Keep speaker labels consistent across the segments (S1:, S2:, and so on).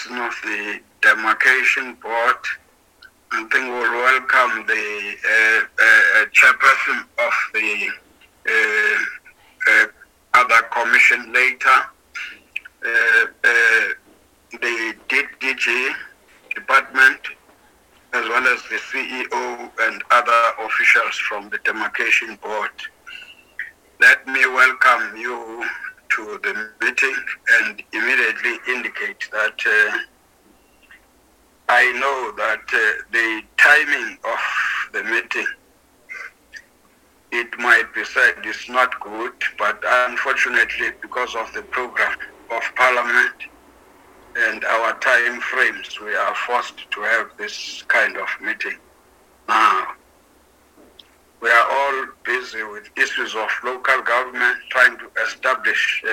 S1: chairperson of the demarcation board. I think we'll welcome the chairperson of the other commission later. The DG department, as well as the CEO and other officials from the demarcation board. Let me welcome you to the meeting and immediately indicate that I know that the timing of the meeting, it might be said is not good, but unfortunately because of the program of Parliament and our time frames, we are forced to have this kind of meeting now. We are all busy with issues of local government, trying to establish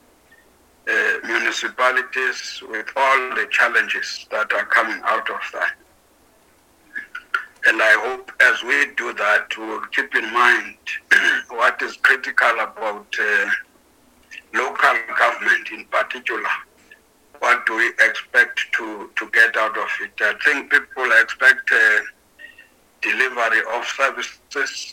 S1: municipalities with all the challenges that are coming out of that. And I hope as we do that, we'll keep in mind what is critical about local government in particular. What do we expect to get out of it? I think people expect delivery of services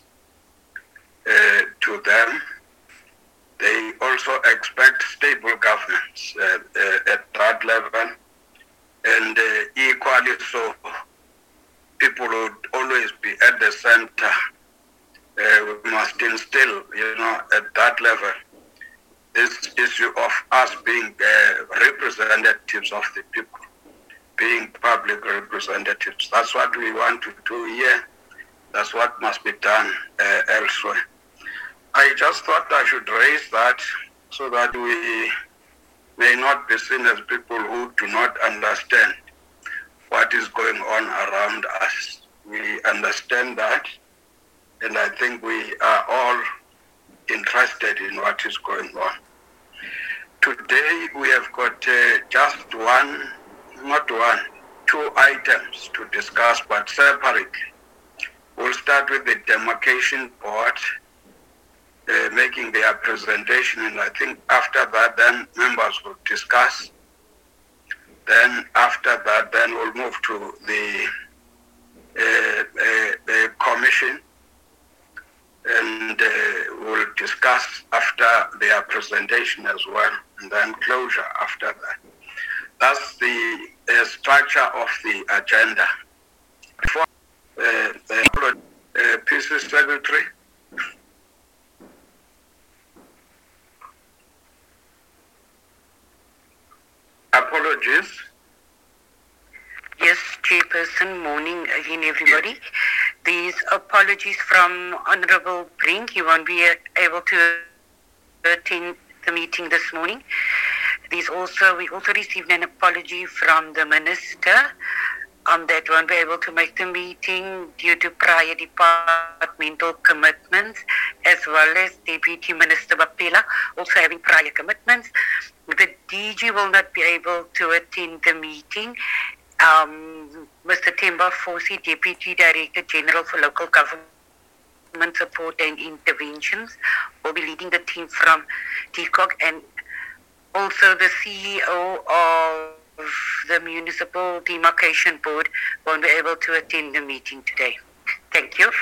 S1: to them. They also expect stable governance at that level, and equally so, people would always be at the center. We must instill, at that level, this issue of us being representatives of the people, being public representatives. That's what we want to do here. That's what must be done elsewhere. I just thought I should raise that so that we may not be seen as people who do not understand what is going on around us. We understand that, and I think we are all interested in what is going on. Today we have got just two items to discuss, but separately. We'll start with the demarcation board making their presentation, and I think after that then members will discuss. Then after that then we'll move to the commission, and we'll discuss after their presentation as well, and then closure after that. That's the structure of the agenda. Before PC Secretary. Apologies.
S2: Yes, Chairperson, morning again, everybody. These apologies from Honourable Brink. He won't be able to attend the meeting this morning. We also received an apology from the Minister that won't be able to make the meeting due to prior departmental commitments, as well as Deputy Minister Bapela also having prior commitments. The DG will not be able to attend the meeting. Mr. Themba Fosi, Deputy Director General for Local Government Support and Interventions, will be leading the team from TCOG, and also the CEO of the Municipal Demarcation Board won't be able to attend the meeting today. Thank you.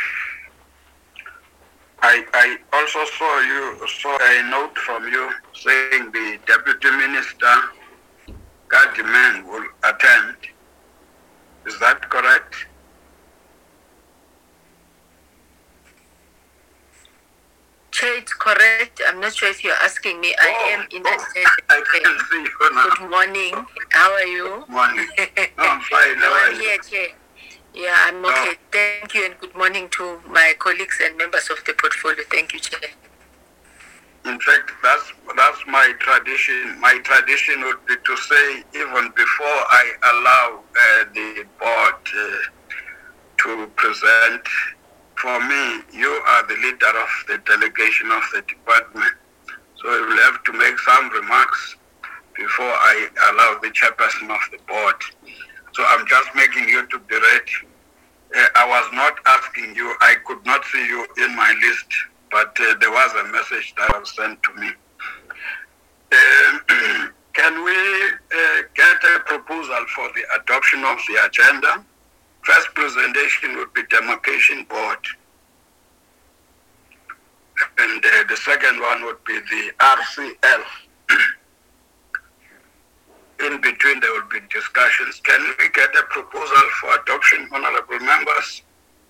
S1: I also saw a note from you saying the Deputy Minister Gadiman will attend. Is that correct?
S3: Chair, it's correct. I'm not sure if you're asking me. I am in that state.
S1: I can see you now.
S3: Good morning. How are you?
S1: Good morning. No, I'm fine.
S3: No, I'm here, Chair. Yeah, I'm okay. Thank you, and good morning to my colleagues and members of the portfolio. Thank you, Chair.
S1: In fact, that's my tradition. My tradition would be to say, even before I allow the board to present, for me, you are the leader of the delegation of the department. So you will have to make some remarks before I allow the chairperson of the board. So I'm just making you to be ready. I was not asking you, I could not see you in my list, but there was a message that was sent to me. Can we get a proposal proposal for the adoption of the agenda. First presentation would be Demarcation Board. And the second one would be the RCL. In between, there will be discussions. Can we get a proposal for adoption, honorable members?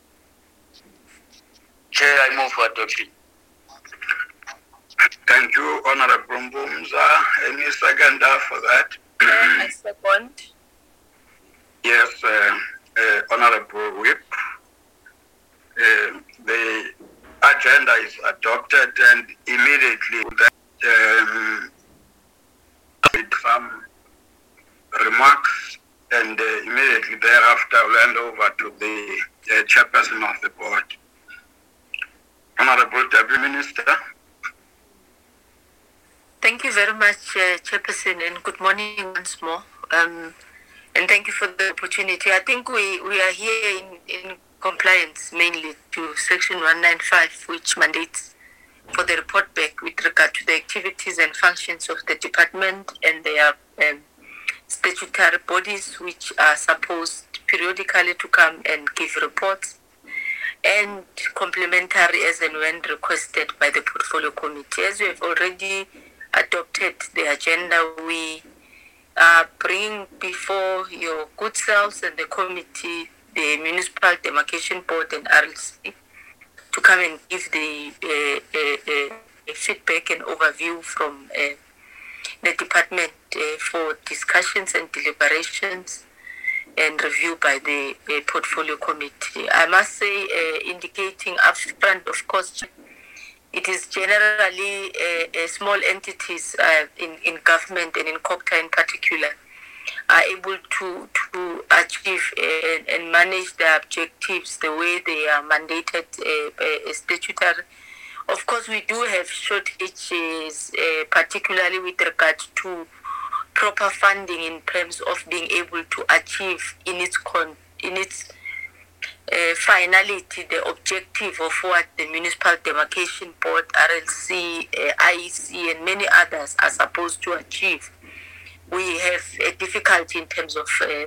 S4: Chair, I move for adoption.
S1: Thank you, Honorable Mbumza. Any seconder for that?
S3: I second.
S1: Yes, Honorable Whip. The agenda is adopted and immediately with some remarks and immediately thereafter I'll hand over to the chairperson of the board. Honorable Deputy Minister.
S3: Thank you very much, Chairperson, and good morning once more. And thank you for the opportunity. I think we are here in compliance mainly to Section 195, which mandates for the report back with regard to the activities and functions of the department and their statutory bodies, which are supposed periodically to come and give reports, and complementary as and when requested by the portfolio committee. As we have already adopted the agenda, we are bringing before your good selves and the committee the Municipal Demarcation Board and RLC to come and give the feedback and overview from the department for discussions and deliberations and review by the portfolio committee. I must say, indicating upfront, of course, it is generally small entities in government and in COGTA in particular are able to achieve and manage their objectives the way they are mandated statutory. Of course, we do have shortages, particularly with regard to proper funding in terms of being able to achieve in its finality the objective of what the Municipal Demarcation Board, RLC, IEC, and many others are supposed to achieve. We have a difficulty in terms of